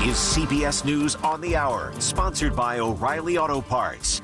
is CBS News on the Hour, sponsored by O'Reilly Auto Parts.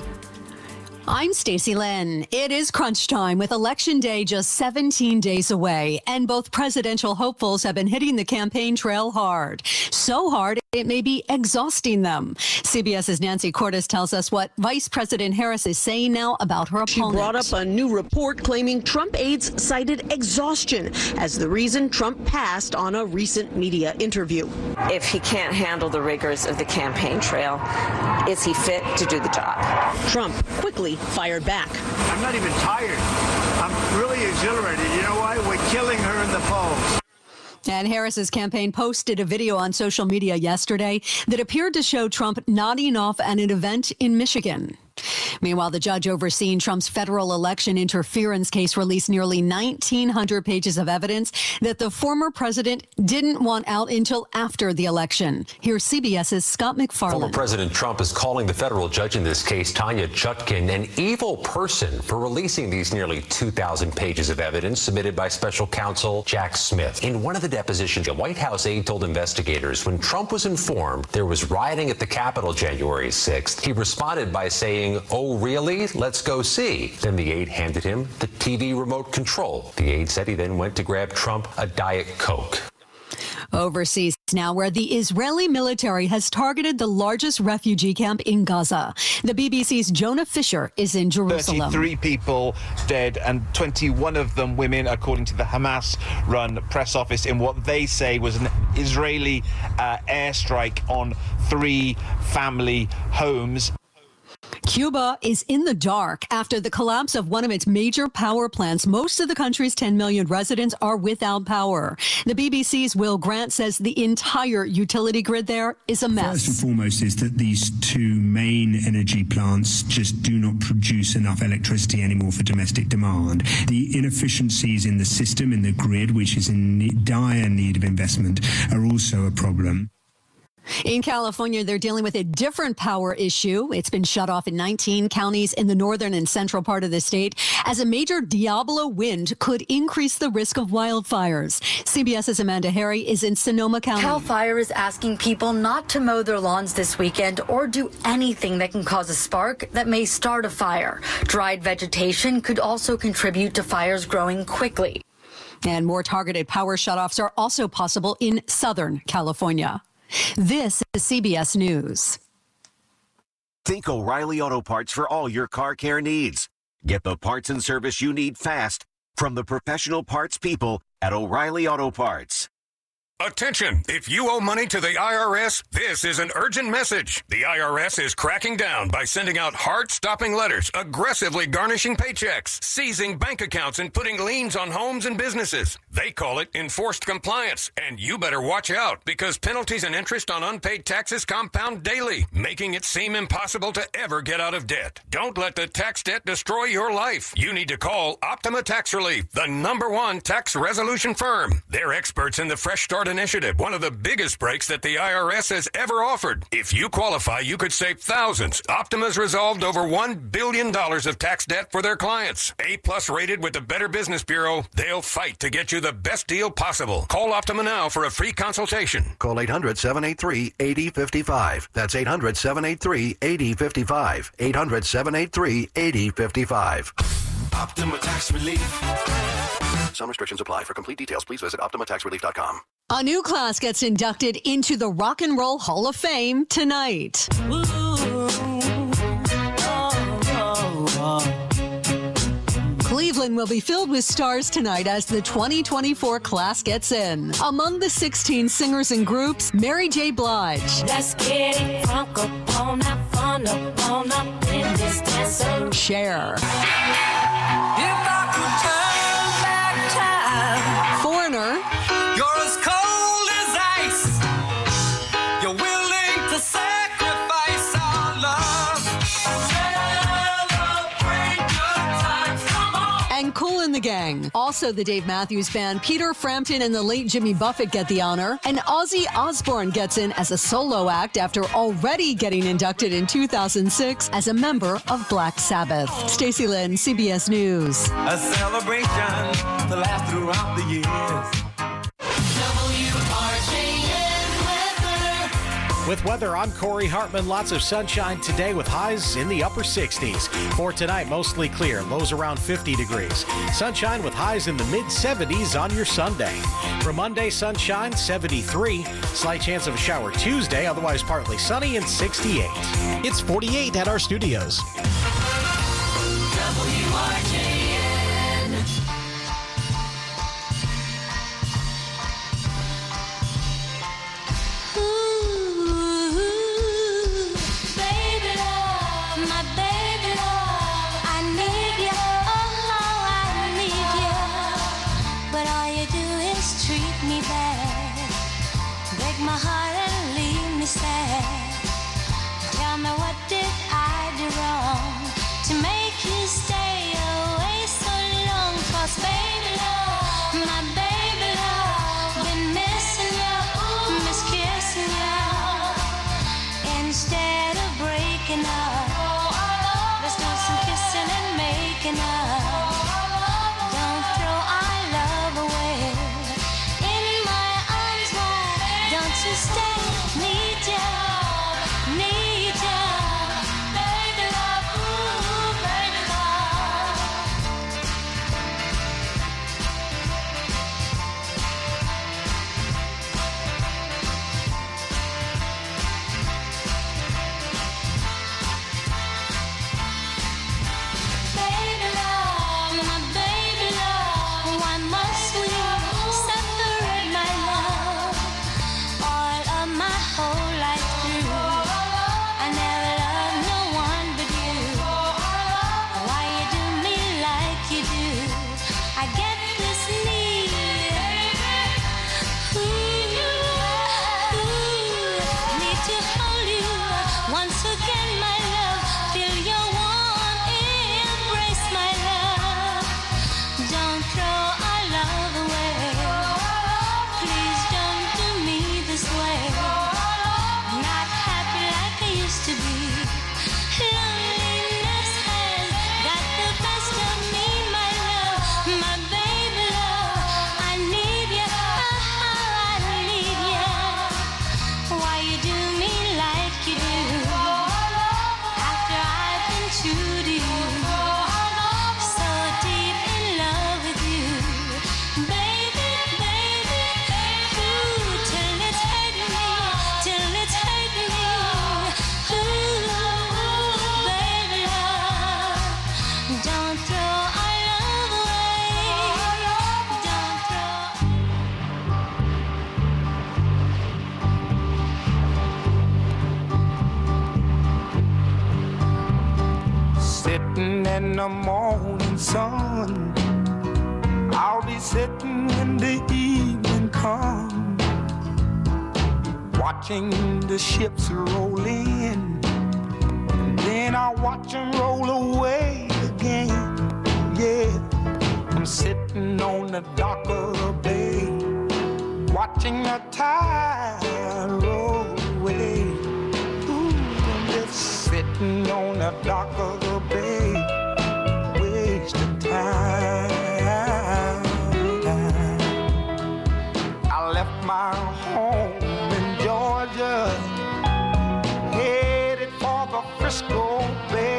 I'm Stacey Lynn. It is crunch time with Election Day just 17 days away, and both presidential hopefuls have been hitting the campaign trail hard. So hard, it may be exhausting them. CBS's Nancy Cordes tells us what Vice President Harris is saying now about her opponent. She brought up a new report claiming Trump aides cited exhaustion as the reason Trump passed on a recent media interview. If he can't handle the rigors of the campaign trail, is he fit to do the job? Trump quickly fired back. I'm not even tired. I'm really exhilarated. You know why? We're killing her in the polls. And Harris's campaign posted a video on social media yesterday that appeared to show Trump nodding off at an event in Michigan. Meanwhile, the judge overseeing Trump's federal election interference case released nearly 1,900 pages of evidence that the former president didn't want out until after the election. Here's CBS's Scott MacFarlane. Former President Trump is calling the federal judge in this case, Tanya Chutkin, an evil person for releasing these nearly 2,000 pages of evidence submitted by special counsel Jack Smith. In one of the depositions, a White House aide told investigators when Trump was informed there was rioting at the Capitol January 6th, he responded by saying, "Oh, really? Let's go see." Then the aide handed him the TV remote control. The aide said he then went to grab Trump a Diet Coke. Overseas now, where the Israeli military has targeted the largest refugee camp in Gaza. The BBC's Jonah Fisher is in Jerusalem. 33 people dead and 21 of them women, according to the Hamas-run press office, in what they say was an Israeli airstrike on 3 family homes. Cuba is in the dark after the collapse of one of its major power plants. Most of the country's 10 million residents are without power. The BBC's Will Grant says the entire utility grid there is a mess. First and foremost is that these 2 main energy plants just do not produce enough electricity anymore for domestic demand. The inefficiencies in the system, in the grid, which is in dire need of investment, are also a problem. In California, they're dealing with a different power issue. It's been shut off in 19 counties in the northern and central part of the state as a major Diablo wind could increase the risk of wildfires. CBS's Amanda Harry is in Sonoma County. CAL FIRE is asking people not to mow their lawns this weekend or do anything that can cause a spark that may start a fire. Dried vegetation could also contribute to fires growing quickly. And more targeted power shutoffs are also possible in Southern California. This is CBS News. Think O'Reilly Auto Parts for all your car care needs. Get the parts and service you need fast from the professional parts people at O'Reilly Auto Parts. Attention! If you owe money to the IRS, this is an urgent message. The IRS is cracking down by sending out heart-stopping letters, aggressively garnishing paychecks, seizing bank accounts, and putting liens on homes and businesses. They call it enforced compliance, and you better watch out because penalties and interest on unpaid taxes compound daily, making it seem impossible to ever get out of debt. Don't let the tax debt destroy your life. You need to call Optima Tax Relief, the #1 tax resolution firm. They're experts in the Fresh Start Initiative, one of the biggest breaks that the IRS has ever offered. If you qualify, you could save thousands. Optima's resolved over $1 billion of tax debt for their clients. A+ rated with the Better Business Bureau, they'll fight to get you the best deal possible. Call Optima now for a free consultation. Call 800-783-8055. That's 800-783-8055. 800-783-8055. Optima Tax Relief. Some restrictions apply. For complete details, please visit OptimaTaxRelief.com. A new class gets inducted into the Rock and Roll Hall of Fame tonight. Cleveland will be filled with stars tonight as the 2024 class gets in. Among the 16 singers and groups, Mary J. Blige. Let's get it funk up on that fun up on up in this dance. Cher. Foreigner. You're as cold as ice. You're willing to sacrifice our love. Celebrate good times. Come on. And Kool and the Gang. Also the Dave Matthews Band, Peter Frampton and the late Jimmy Buffett get the honor. And Ozzy Osbourne gets in as a solo act after already getting inducted in 2006 as a member of Black Sabbath. Stacey Lynn, CBS News. A celebration to last throughout the years. With weather, I'm Corey Hartman. Lots of sunshine today with highs in the upper 60s. For tonight, mostly clear, lows around 50 degrees. Sunshine with highs in the mid-70s on your Sunday. For Monday, sunshine, 73. Slight chance of a shower Tuesday, otherwise partly sunny and 68. It's 48 at our studios. WRJN. In the morning sun, I'll be sitting when the evening comes, watching the ships roll in, and then I'll watch them roll away again. Yeah, I'm sitting on the dock of the bay, watching the tide roll away. Ooh, I'm just sitting on the dock of the bay, wasting time. I left my home in Georgia, headed for the Frisco Bay,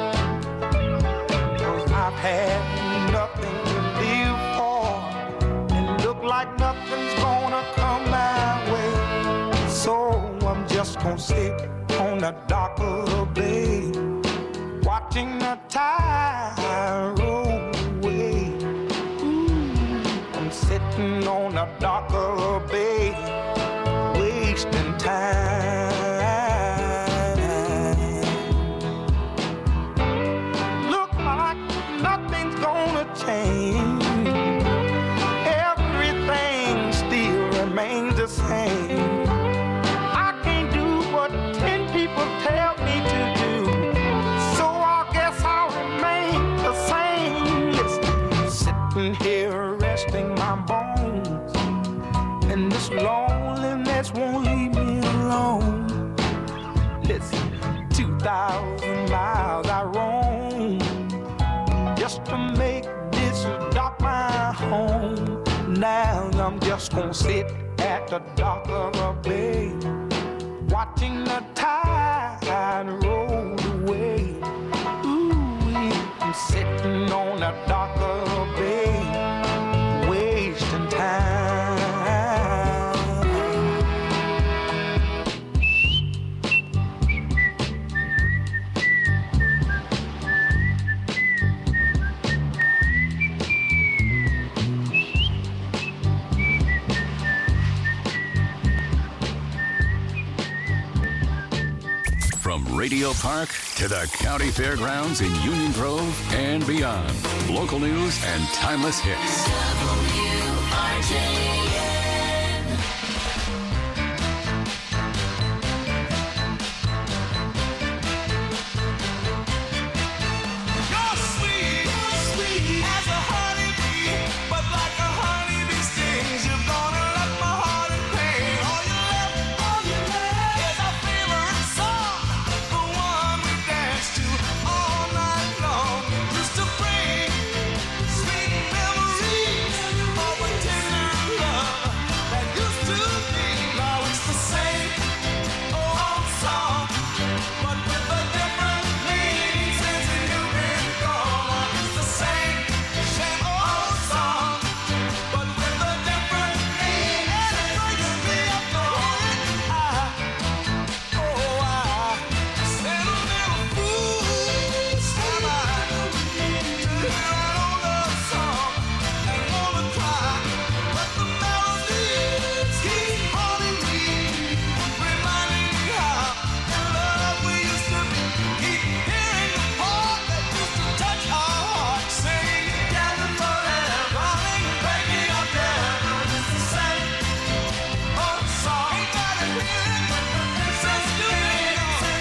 'cause I've had nothing to live for, and look like nothing's gonna come my way. So I'm just gonna sit on the dock of the bay, watching the tide roll away. Ooh, I'm sitting on the dock of the bay, wasting time. Look like nothing's gonna change. Everything still remains the same. I can't do what 10 people tell me to do, so I guess I'll remain the same. Listen, sitting here resting my bones, and this loneliness won't leave me alone. Listen, 2,000 miles I roam just to make this dock my home. Now I'm just gonna sit at the dock of the bay, watching watching the tide roll away. Ooh, I'm sitting on a darker bay, wasting time. From Radio Park to the County Fairgrounds in Union Grove and beyond. Local news and timeless hits. WRJN. You're sweet, sweet as a honeybee, but like a honeybee stings, you're gonna let my heart in pain. All you left is our favorite song, the one we danced to all night long. Used to bring sweet memories of a tender love that used to be. Now it's the same old song, but with a different meaning since you've been gone. It's the same old song, but with a different meaning. And it breaks me up to hear it. I said a little fool, am I, to hear an old love song and wanna cry, but the melodies keep haunting me, reminding me how in love we used to be. Keep hearing the part that used to touch our hearts, singing together forever, darling, breaking up never. It's the same old song. Ain't got to hear it since you've been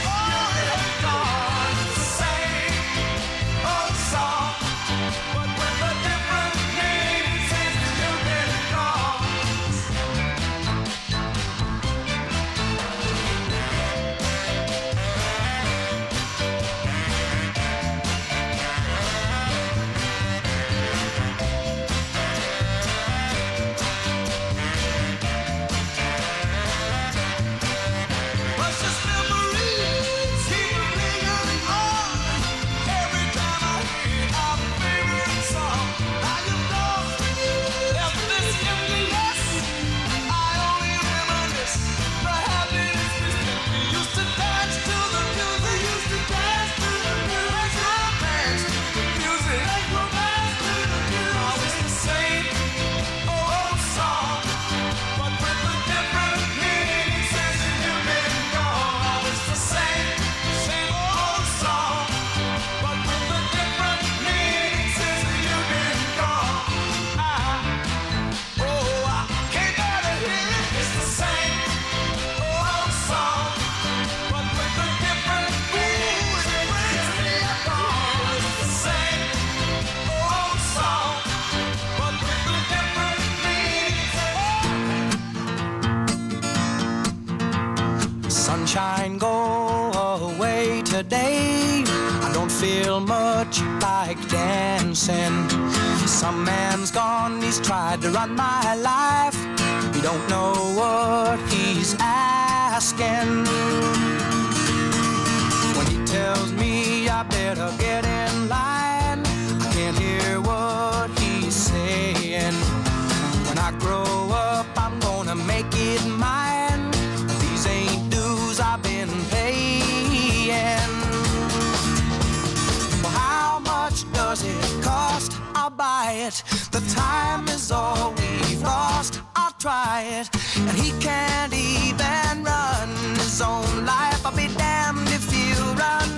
gone. It's the same old song, but with a different meaning since you've been gone. Precious memories keep lingering on. Every time I hear our favorite song, now you've gone, left this emptiness. I only reminisce the happiness we spent. We used to dance to the music. Used to dance to the music. Dance to the music. Dance to the music. Now it's the same old song, but with a different meaning since you've been gone. Now it's the same old song, but with a different meaning since you've been gone. I can't bear to hear it. It's the same old song, but with a different meaning since you've gone. It's the same old song, but with a different meaning. Sunshine, go away today. I don't feel much like dancing. Some man's gone, he's tried to run my life. He don't know what he's asking. When he tells me I better get in line, I can't hear what he's saying. When I grow up, I'm gonna make it mine. These ain't dues I've been paying. Well, how much does it cost? I'll buy it. The time is all we've lost. I'll try it. And he can't even run his own life. I'll be damned if you run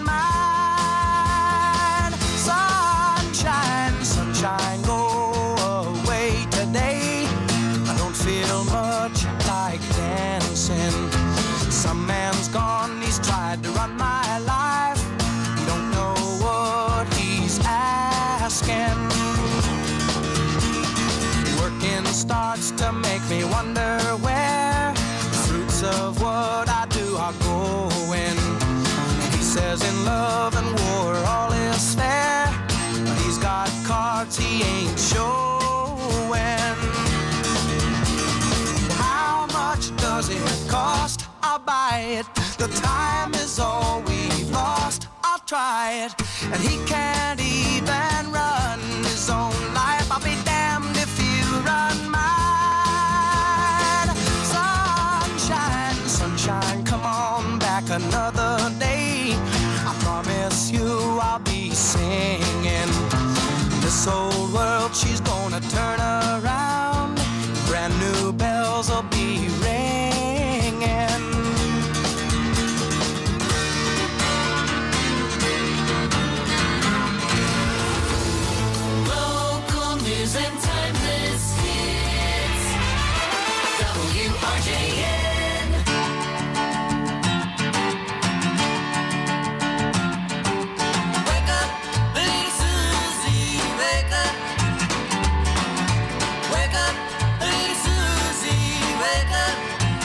mine. Sunshine, sunshine, go away today. I don't feel much like dancing. Some man's gone, he's tried to run my life. You don't know what he's asking. Working starts to make me wonder where the fruits of what I do are going. He says in love and war all is fair, but he's got cards he ain't showing. How much does it cost? I'll buy it. the time is all we've lost. I'll try it, and he can't even run his own life. I'll be damned if you run mine. Sunshine, sunshine, come on back another day. I promise you I'll be singing. This old world, she's gonna turn around. Brand new bells will be ringing. Local news and timeless hits. WRJN. Wake up, little Susie, wake up. Wake up, little Susie, wake up.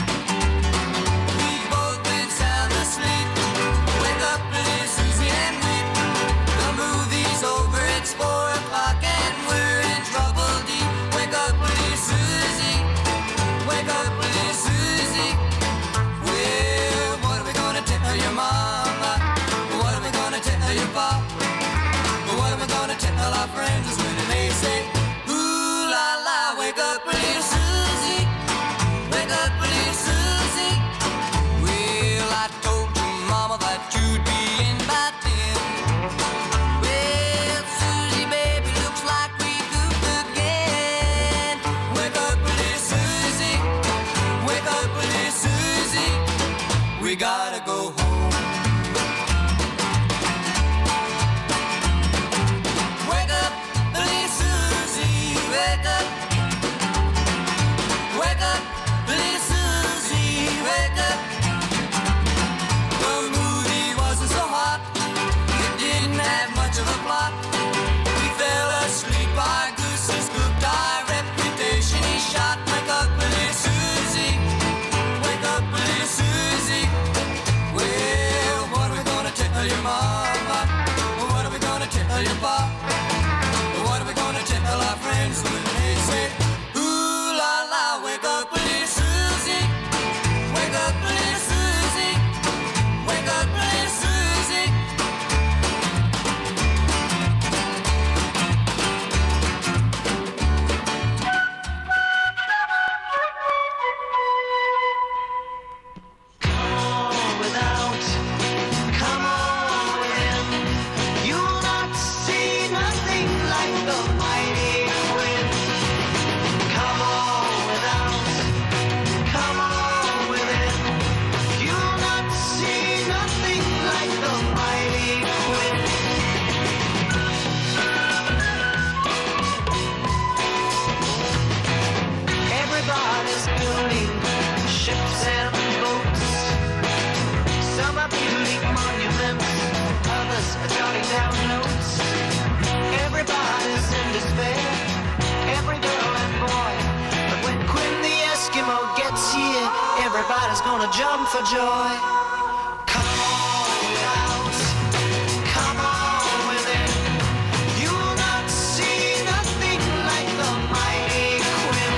We've both been sound asleep. Wake up, little Susie, and weep. The movie's over, it's 4 o'clock, and we're in trouble deep. Wake up, little Susie. Wake up, little Susie. Well, what are we gonna tell your mama? What are we gonna tell your papa? What am I gonna tell our friends when they say, ooh la la, wake up, little Susie. Wake up, little Susie. Well, I told your mama that you'd be in by 10. Well, Susie, baby, looks like we goofed again. Wake up, little Susie. Wake up, little Susie. We gotta go home. Wake up, little Susie, wake up. Wake up, little Susie, wake up. The movie wasn't so hot. It didn't have much of a plot. We fell asleep, our goose is cooked, our reputation is shot. Wake up, little Susie. Wake up, little Susie. Well, what are we gonna tell your mama? What are we gonna tell your papa? What are we gonna tell our friends when they say, ooh la la, wake up, little Susie. Wake up, little Susie. Wake up, little Susie. Without, come on within. You'll not see nothing like the mighty wind. Come on without, come on within. You'll not see nothing like the mighty wind. Everybody's building ships and boats. Some are building monuments, others are jotting down notes. Everybody's in despair, every girl and boy. But when Quinn the Eskimo gets here, everybody's gonna jump for joy. Come on without, come on within. You'll not see nothing like the mighty Quinn.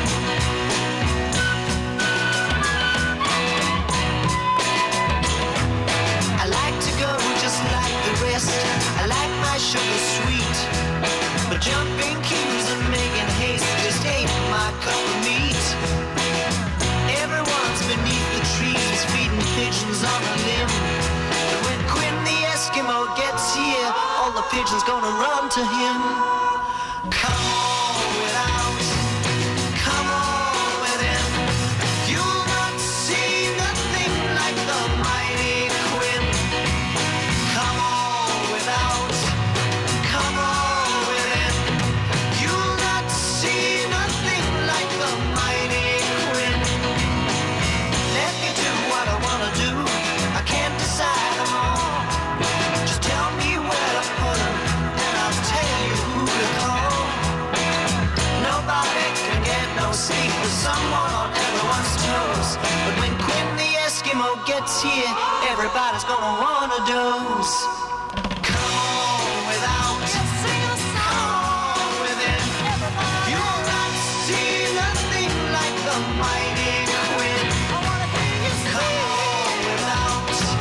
I like to go just like the rest. I like my sugar sweet. But jumping queues and making haste just ain't my cup of meat. Everyone's beneath the trees feeding pigeons on a limb. But when Quinn the Eskimo gets here, all the pigeons gonna run to him. Come on without, come on within. You'll not see nothing like the mighty Quinn. Come on without, come on within. You'll not see nothing like the mighty Quinn. Let me do what I wanna do. I can't decide them all. Just tell me where to put 'em, and I'll tell you who to call. Nobody can get no sleep with someone on everyone's toes. But when Quinn the Eskimo gets here, everybody's gonna wanna doze. Come on without, come on within. You'll not see nothing like the mighty Quinn. Come on without,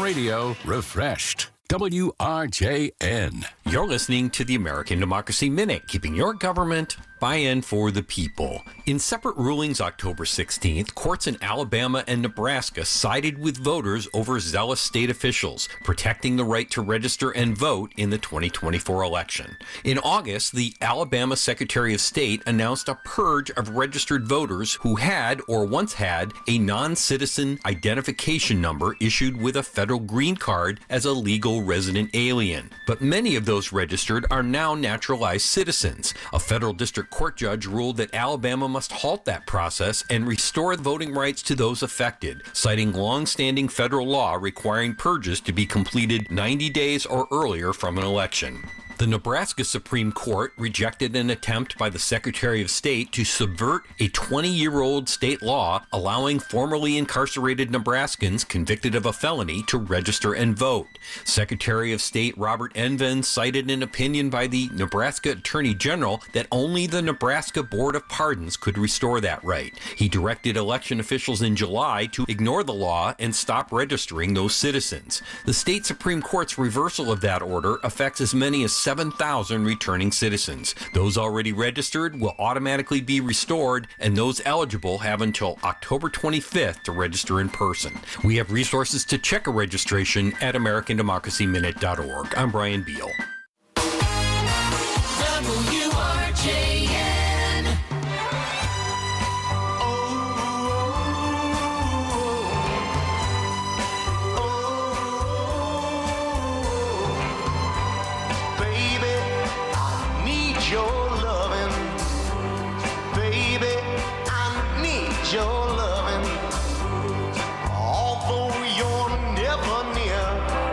radio refreshed. WRJN. You're listening to the American Democracy Minute, keeping your government by and for the people. In separate rulings October 16th, courts in Alabama and Nebraska sided with voters over zealous state officials, protecting the right to register and vote in the 2024 election. In August, the Alabama Secretary of State announced a purge of registered voters who had or once had a non-citizen identification number issued with a federal green card as a legal resident alien. But many of those registered are now naturalized citizens. A federal district court judge ruled that Alabama must halt that process and restore voting rights to those affected, citing long-standing federal law requiring purges to be completed 90 days or earlier from an election. The Nebraska Supreme Court rejected an attempt by the Secretary of State to subvert a 20-year-old state law allowing formerly incarcerated Nebraskans convicted of a felony to register and vote. Secretary of State Robert Envin cited an opinion by the Nebraska Attorney General that only the Nebraska Board of Pardons could restore that right. He directed election officials in July to ignore the law and stop registering those citizens. The state Supreme Court's reversal of that order affects as many as 7,000 returning citizens. Those already registered will automatically be restored, and those eligible have until October 25th to register in person. We have resources to check a registration at AmericanDemocracyMinute.org. I'm Brian Beal. WRJN. Baby, I need your loving. Baby, I need your loving. Although you're never near,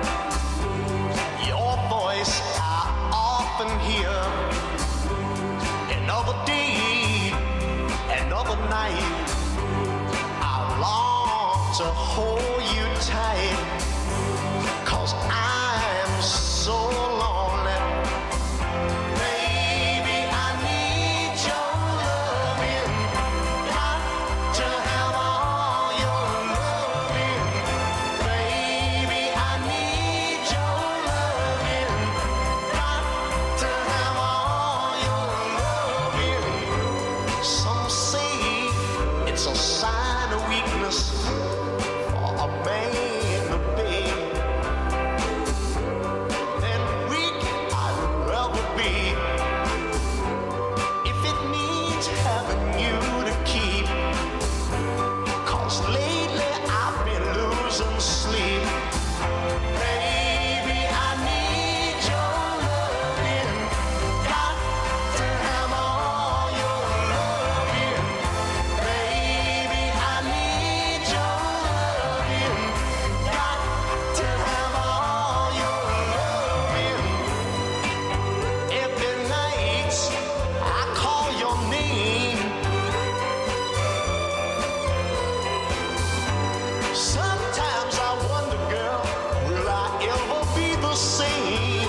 your voice I often hear. Another day, another night, I long to hold you tight, 'cause I'm so lonely. Baby, I need your loving. Got to have all your loving. Baby, I need your loving. Got to have all your loving. Some say it's a sign of weakness for a man to beg. Then weak I'd rather be, if it means having you to keep. 'Cause lately I've been losing sleep. Baby, I need your loving. Got to have all your loving. Baby, I need your loving. Got to have all your loving. Every night I call your name. Sometimes I wonder, girl, will I ever be the same?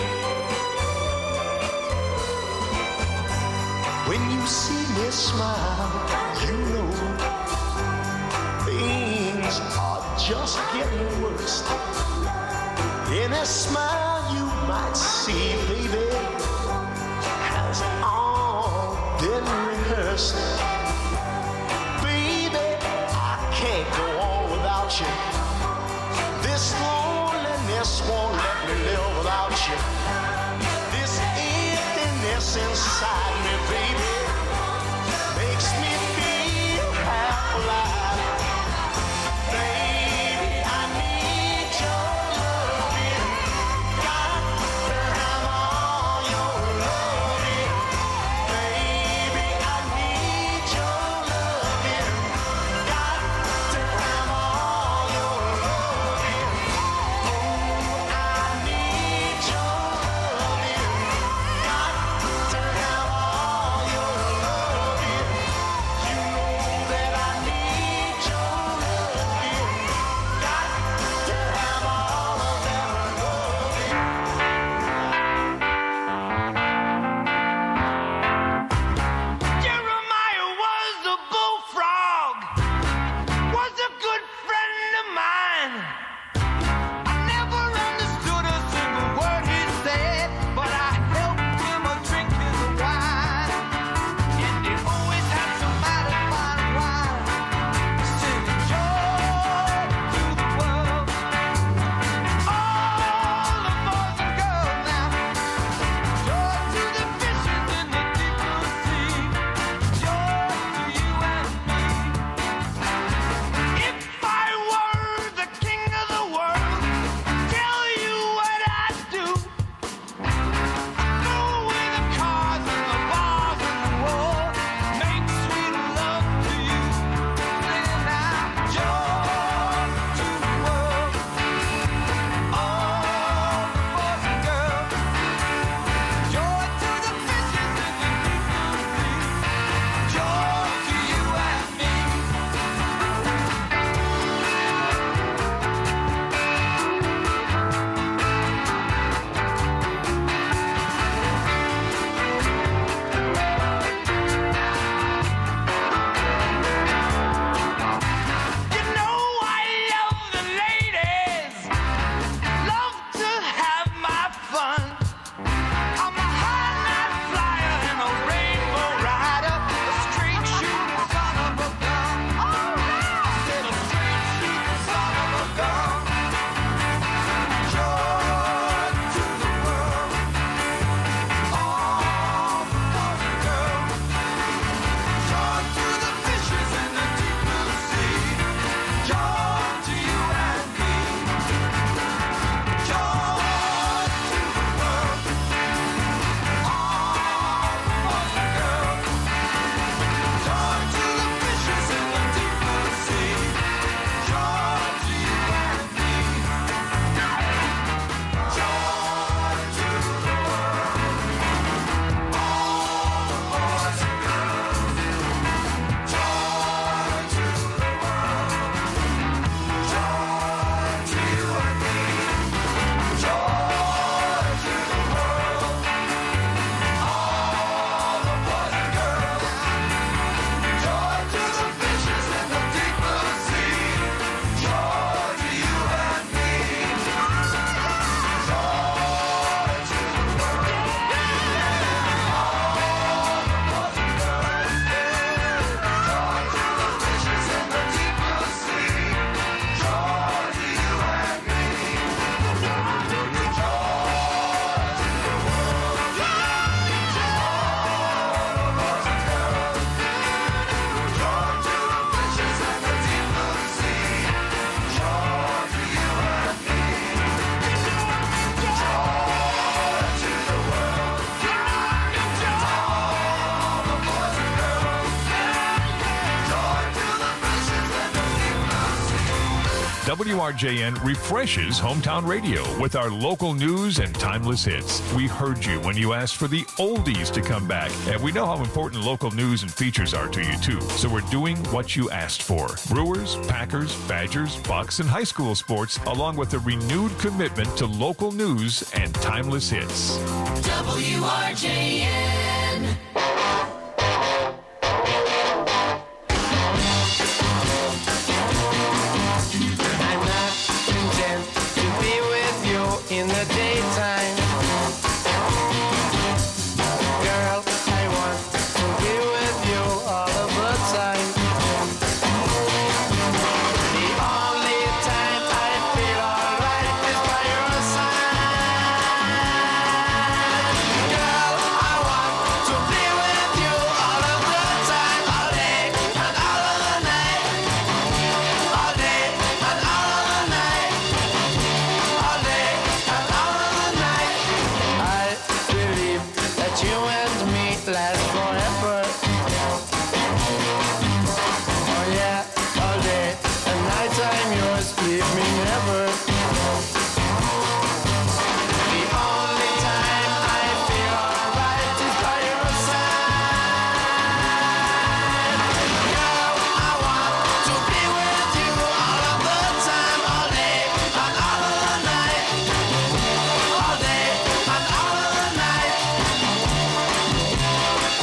When you see me smile, you know things are just getting worse. Any smile you might see, baby, has all been rehearsed. Baby, I can't go on without you. This loneliness won't let me live without you. This emptiness inside me, baby, makes me feel half alive. Baby, I need your loving. Got to have all WRJN refreshes hometown radio with our local news and timeless hits. We heard you when you asked for the oldies to come back, and we know how important local news and features are to you too. So we're doing what you asked for. Brewers, Packers, Badgers, Bucks, and high school sports, along with a renewed commitment to local news and timeless hits. WRJN. In the daytime, girl, I want to be with you all of the time. The only time I feel alright is by your side. Girl, I want to be with you all of the time, all day and all of the night, all day and all of the night, all day. You and me last forever. Oh yeah, all day and nighttime yours, leave me never. The only time I feel alright is by your side. Girl, I want to be with you all of the time, all day and all of the night, all day and all of the night.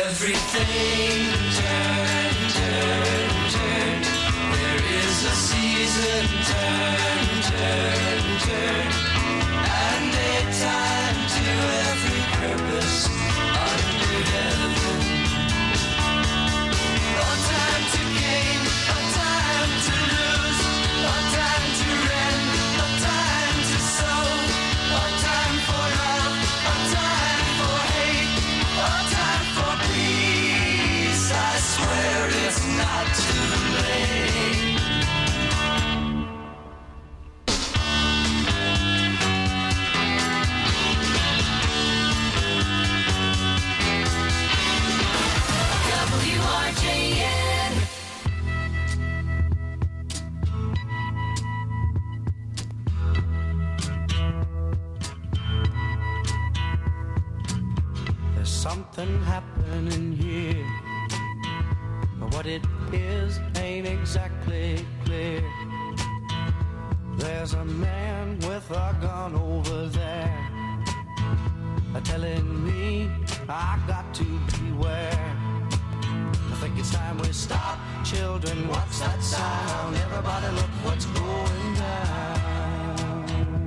Everything turn, turn, turn. There is a season, turn, turn, turn. And a time to every purpose under heaven. A time to gain, a time to lose, a time to rend, a time to sow, a time for love, a time for hate, a time for peace. I swear it's not too late. WRJN. There's something happening here, but what it is ain't exactly clear. There's a man with a gun over there, telling me I got to beware. I think it's time we stop. Children, what's that sound? Everybody look what's going down.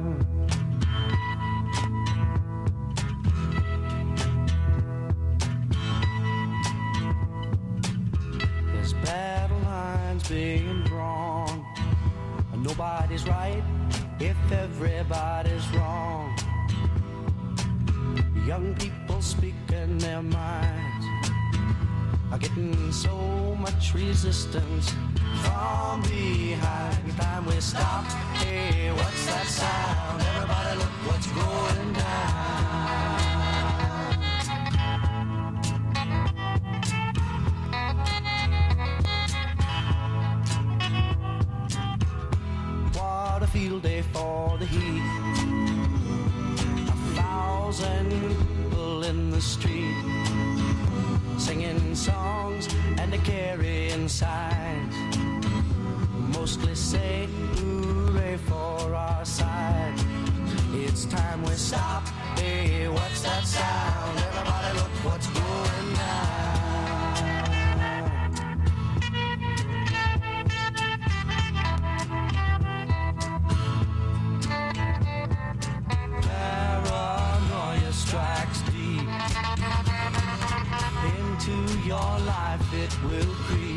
There's battle lines being drawn. Nobody's right if everybody's wrong. Young people speaking their minds are getting so much resistance from behind. Every time we stop, hey, what's that sound? Everybody look what's going down. What a field day for the heat. 1,000 people in the street, singing songs and carrying signs, mostly say hooray for our side. It's time we stop. Hey, what's that sound? Everybody look what's going down. Paranoia strikes deep into your life, it will creep.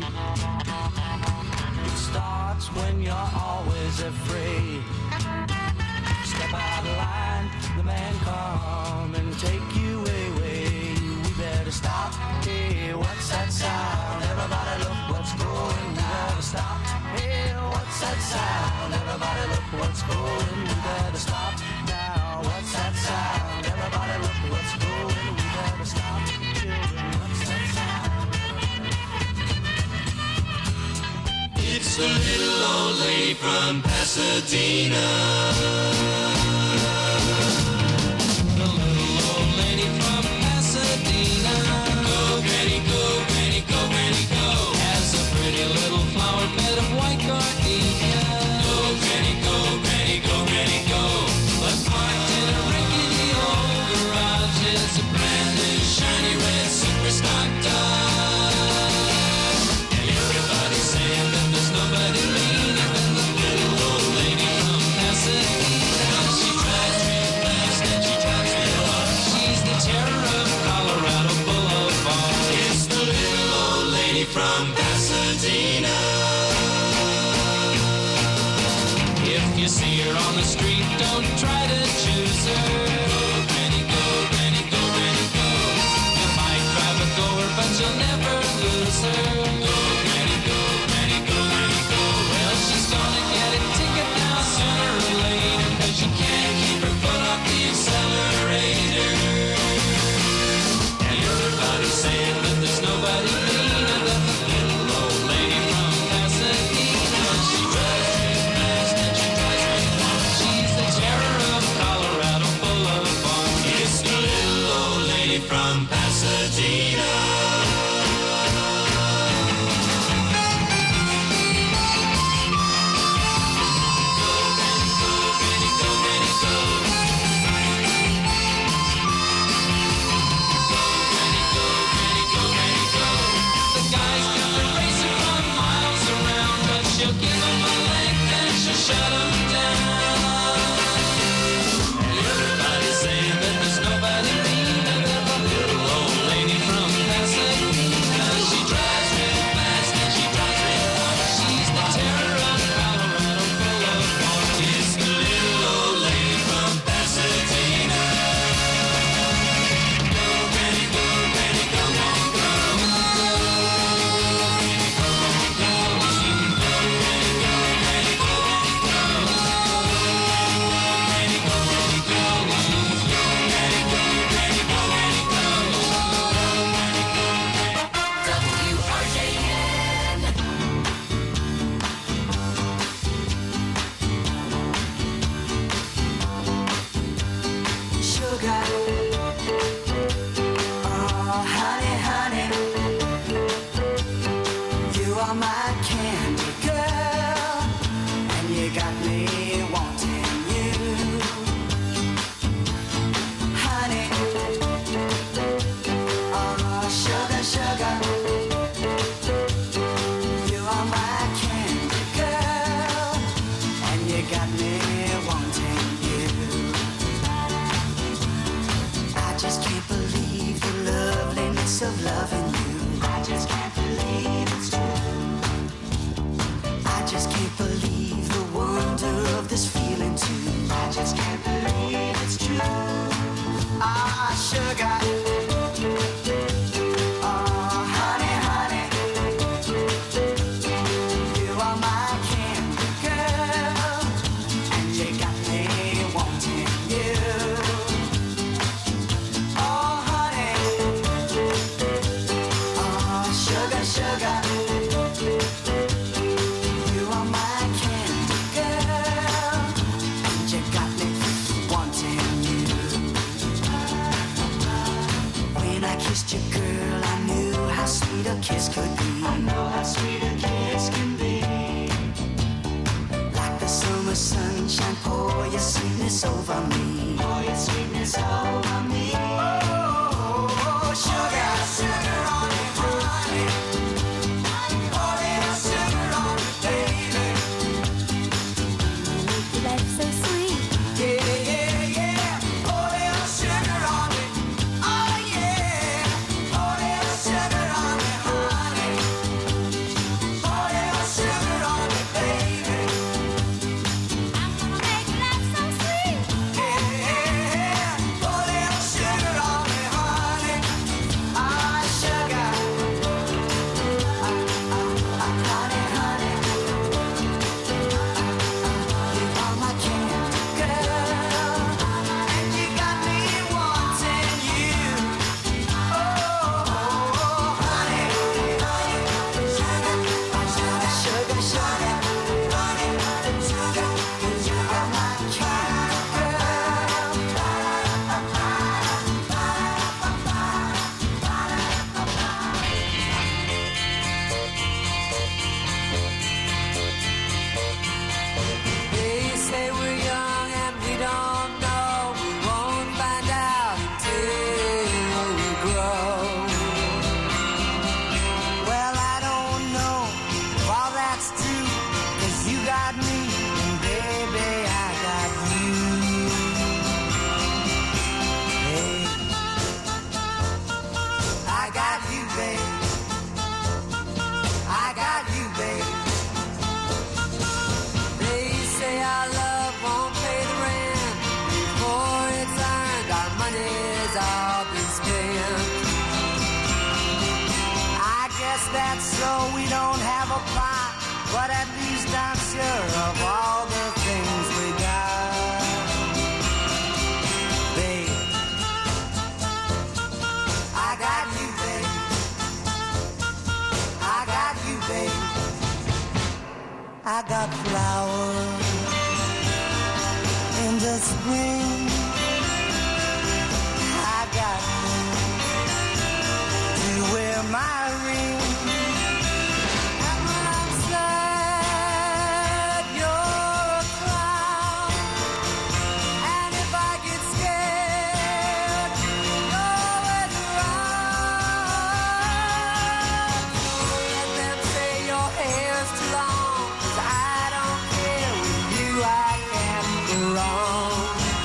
It starts when you're always afraid. Step out of line, the man come and take you away. We better stop. Hey, what's that sound? Everybody look what's going. We better stop. Hey, what's that sound? Everybody look what's going. We better stop now. What's that sound? Everybody look what's going. We better stop. Children, what's that sound? It's the little old lady from Pasadena. The little old lady from Pasadena. Go, granny, go, granny, go, granny, go. Has a pretty little flower bed of white gardenia. Go, granny, go, granny, go, granny, go. But parked in a rickety old garage is a brand new shiny red super stock Dodge. And everybody's saying that there's nobody meaner than the little old lady from Pasadena. She drives real fast and she drives real hard. She's the terror of Colorado Boulevard. It's the little old lady from Pasadena. If you see her on the street, don't try to choose her. Go, granny, go, granny, go, granny, go. You might drive a goer, but you'll never lose her. Go, granny, go, granny, go, granny, go. Well, she's gonna get a ticket now sooner or later, 'cause she can't keep her foot off the accelerator. And everybody's saying that there's nobody meaner than the little old lady from Pasadena. She drives real fast and she drives real hard. She's the terror of Colorado Boulevard. It's the little old lady from Pasadena. Go, granny, go, granny, go, can't believe the loveliness of loving you. I just can't believe it's true. I just can't believe the wonder of this feeling too. I just can't believe it's true. Ah, sugar. Oh, honey, honey. You are my candy girl, and you got me wanting you. Oh, honey. Oh, sugar, sugar. You are my candy girl, and you got me wanting you. When I kissed you, girl, I knew how sweet a kiss could be. I know how sweet a kiss can be. Like the summer sunshine, pour your sweetness over me. Pour your sweetness over me. Oh, sugar, sugar on it, honey. Oh, little sugar on it, baby. Life so sweet. Yeah, yeah, yeah. Oh, little sugar on it. Oh, yeah. Oh, little sugar on it, honey. Oh, little sugar on it, baby. I'm gonna make life so sweet. Yeah, yeah. Oh, little sugar on it, honey. Ah, sugar. Honey, honey. You are my candy girl, and you got me wanting you. Oh, honey, sugar, sugar, sugar, honey, sugar, you are my candy They say we're young and we don't know. We won't find out until we grow. Well, I don't know if all that's true, 'cause you got me, and baby, I got you. Hey, I got you, baby. I got you, baby. They say our love won't pay the rent before it's earned. Our money's all been spent. I guess that's so we don't have a plot, but at least I'm sure of all the things we got. Babe, I got you, babe. I got you, babe. I got flowers in the spring. I got to wear my ring. And when I'm sad, you're a clown. And if I get scared, you're always around. Let them say your hair's too long, 'cause I don't care. With you I can't go wrong.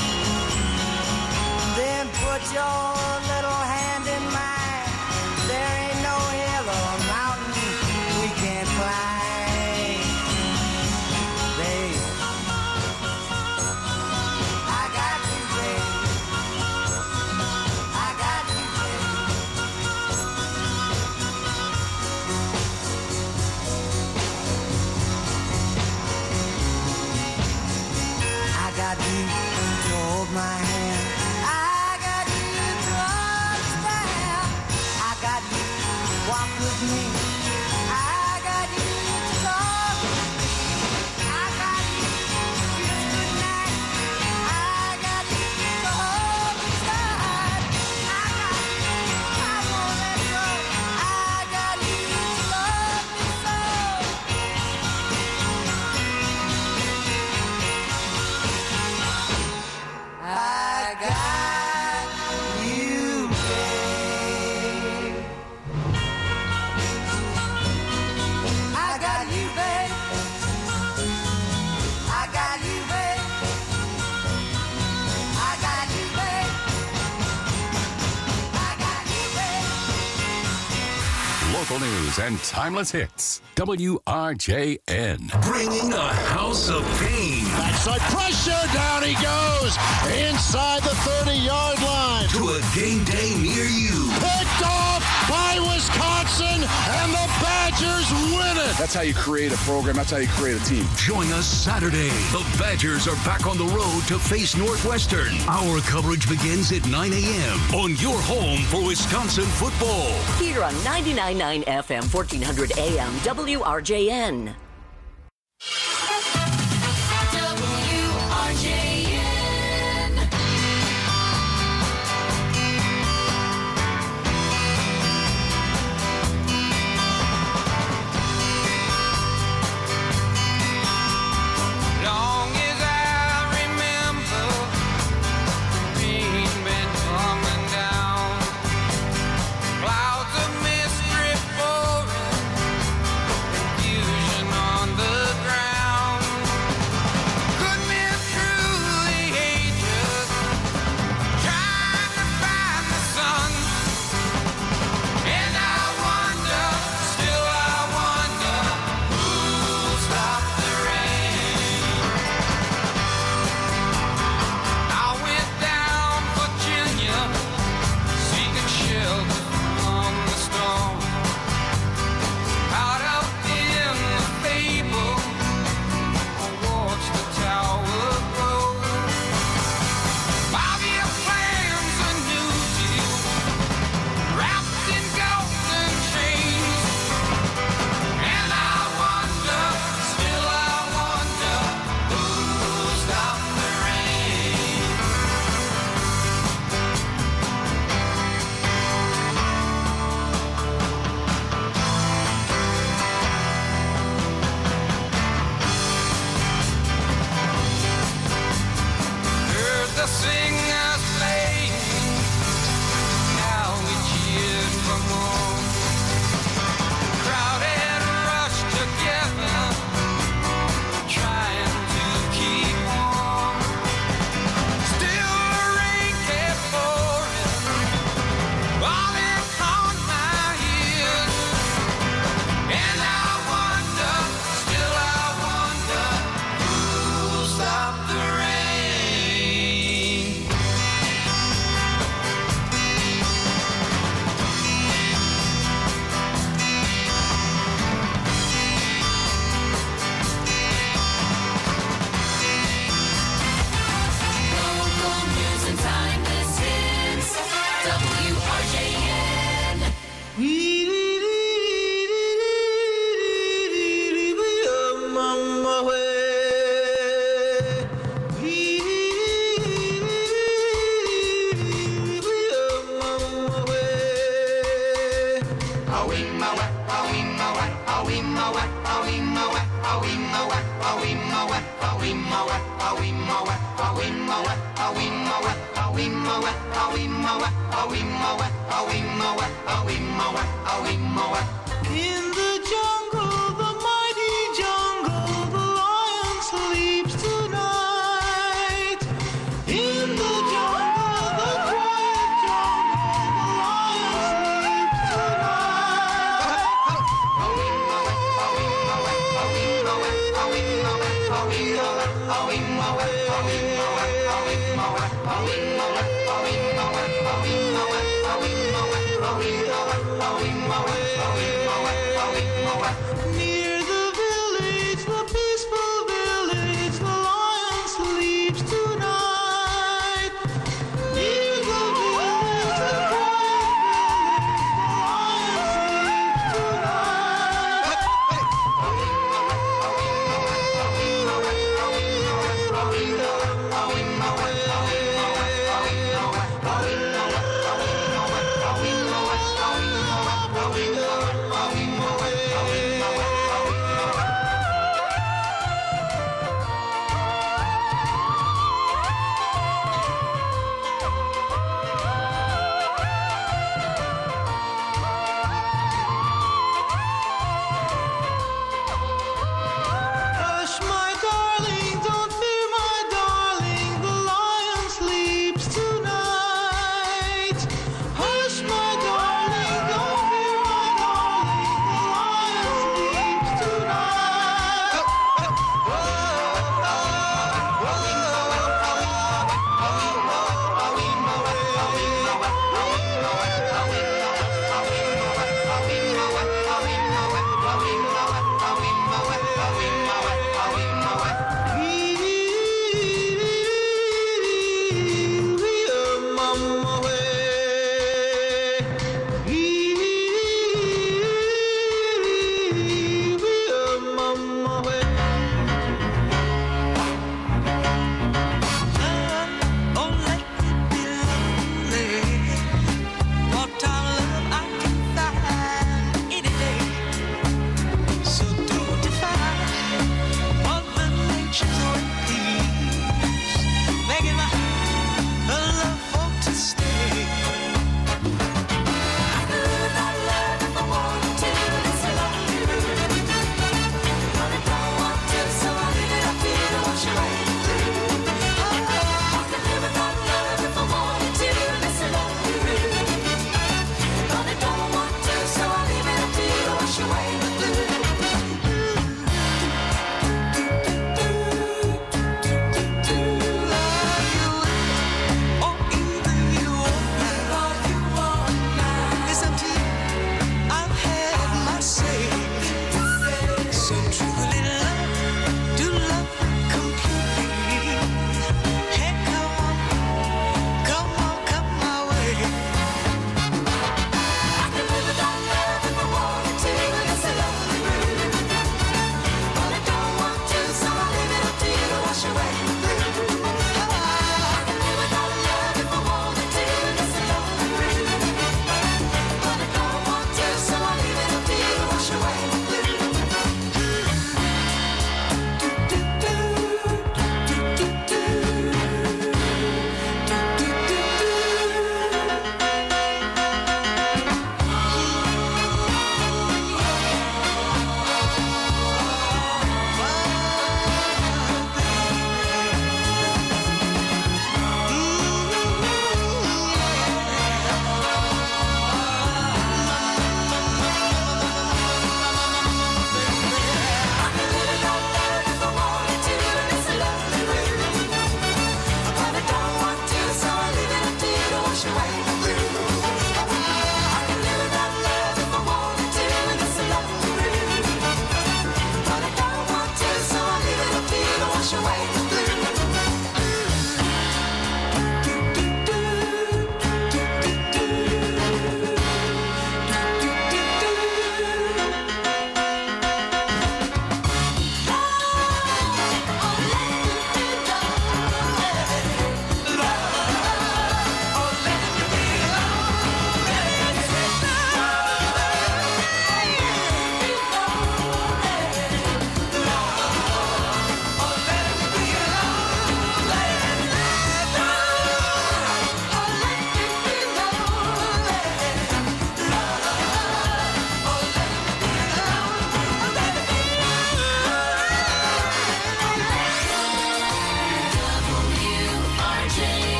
Then put your little hand in mine. There ain't no hill or mountain we can't climb. Babe, I got you, babe. I got you, babe. I got you to hold my hand. I got you to local news and timeless hits. WRJN. Bringing a house of pain. Backside pressure, down he goes. Inside the 30-yard line. To a game day near you. Picked off by Wisconsin, and the Badgers win it. That's how you create a program. That's how you create a team. Join us Saturday. The Badgers are back on the road to face Northwestern. Our coverage begins at 9 a.m. on your home for Wisconsin football. Here on 99.9 FM, 1400 AM, WRJN. In the jungle, the mighty jungle, the lion sleeps tonight. In the jungle, the quiet jungle, the lion sleeps tonight. Near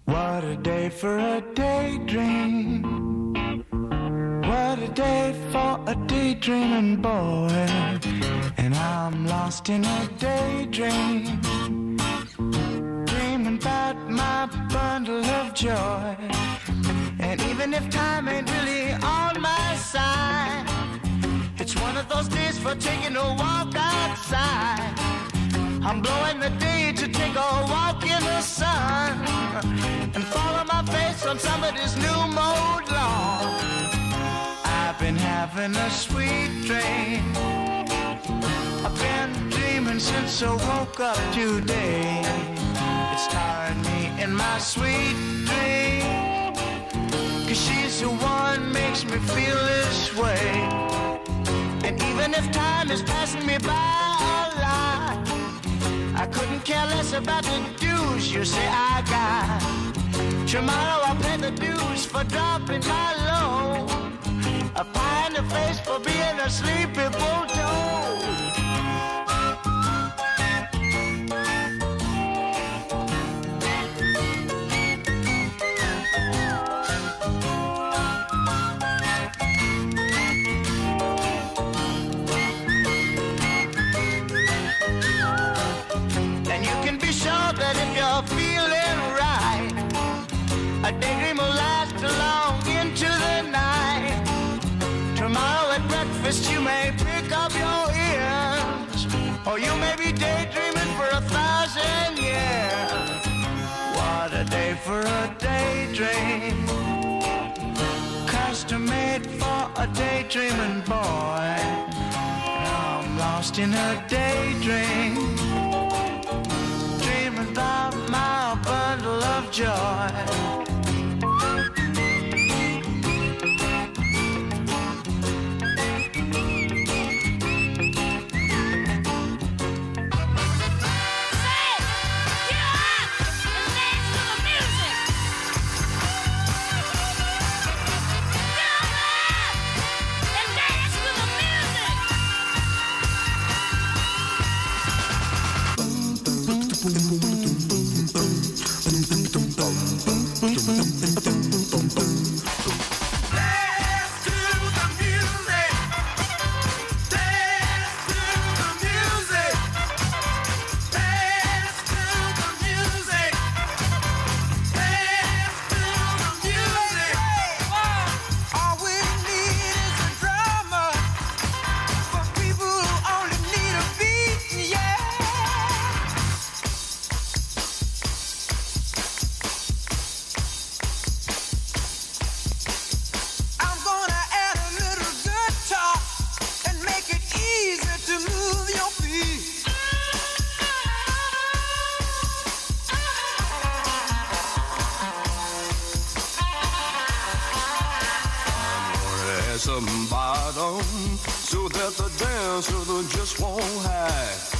What a day for a daydream. What a day for a daydreaming boy. And I'm lost in a daydream, dreaming about my bundle of joy. And even if time ain't really on my side, it's one of those days for taking a walk outside. I'm blowing the day to take a walk in the sun and follow my face on somebody's new mode lawn. I've been having a sweet dream. I've been dreaming since I woke up today. It's tiring me in my sweet dream, 'cause she's the one makes me feel this way. And even if time is passing me by a lot, I couldn't care less about the dues you say I got. Tomorrow I'll pay the dues for dropping my load, a pie in the face for being a sleepy bulldog. And you can be sure that if you're feeling right, a daydream will last long into the night. Tomorrow at breakfast you may pick up your ears, or you may be daydreaming for 1,000 years. What a day for a daydream, custom made for a daydreaming boy. I'm lost in a daydream, dreaming about my bundle of joy. Some bottom so that the dancer just won't hide.